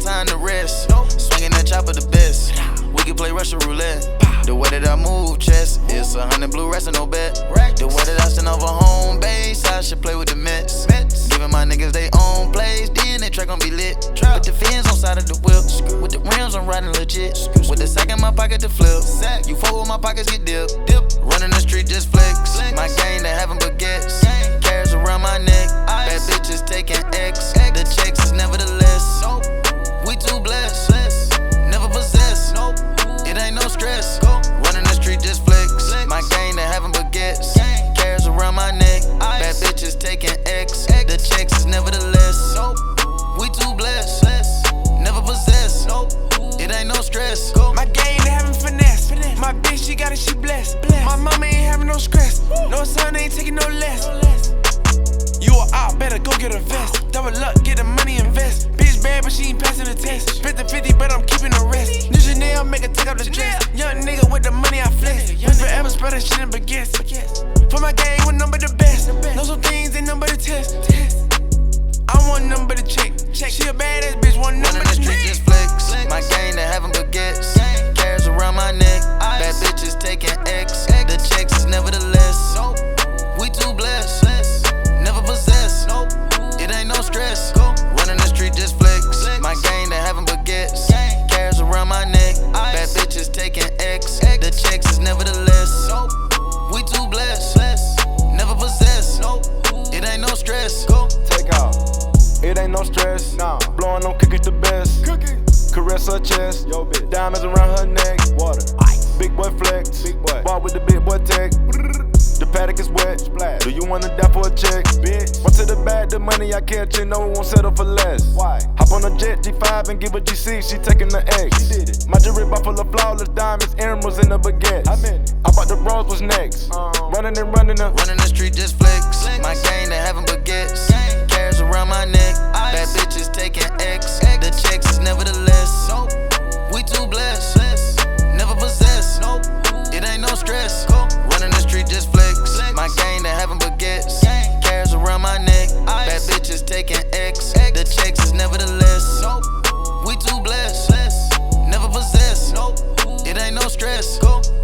time to rest. Swinging that chopper the best. We can play Russian roulette. The way that I move chess, it's 100 blue rest and no bet. The way that I send over home base, I should play with the Mets. Giving my niggas they own plays, then they track gon' be lit. With the fins on side of the whip, with the rims I'm riding legit. With the sack in my pocket to flip, you fuck with my pockets get dipped. Running the street just flex, my gang they having baguettes. Carrots around my neck, bad bitches taking X. The checks is nevertheless, we too blessed. Never possess, it ain't no stress. Running the street just flex, my gang they having baguettes. Carrots around my neck, bad bitches taking X. The checks is nevertheless, we too blessed. Never possess, it ain't no stress. My gang they having finesse. My bitch she got it, she blessed. My mama ain't having no stress. No son ain't taking no less. You a out, better go get a vest. Double up, get the money, invest. Bitch bad, but she ain't passing the test. 50-50, but I'm keeping the rest. New Chanel, make her take up the dress. Young nigga with the money, I flex. We forever spread that shit in baguettes. For my gang, with none but the best. Know some things, ain't none but a test. I want none but a check. She a badass bitch, want none but a street just flex. My gang they having baguettes. Carrots around my neck, bad bitches taking X. The checks is nevertheless, we too blessed. Never possess, it ain't no stress. Running the street just flex. My gang they having baguettes. Carrots around my neck, bad bitches taking X. The checks is nevertheless, we too blessed. Never possess, it ain't no stress. Take off, it ain't no stress. Nah. Blowing on cookies the best. Caress her chest, yo bitch. Diamonds around her neck. Water, big boy flex. Walk with the big boy tech. The paddock is wet. Splash. Do you wanna die for a check? Bitch. Run to the bag, the money I catch, you know we won't settle for less. Why? Hop on a jet G5 and give her G6, she taking the X. She did it. My jewelry box full of flawless diamonds, emeralds in the baguettes. I bought the bros was next. Running the street just flex. My gang they having baguettes. Carrots around my neck, bad bitches taking X. The checks is nevertheless, we too blessed. Never possess, it ain't no stress. Running the street just flex. My gang they having baguettes. Carrots around my neck, bad bitches taking X. The checks is nevertheless, we too blessed. Never possess, it ain't no stress.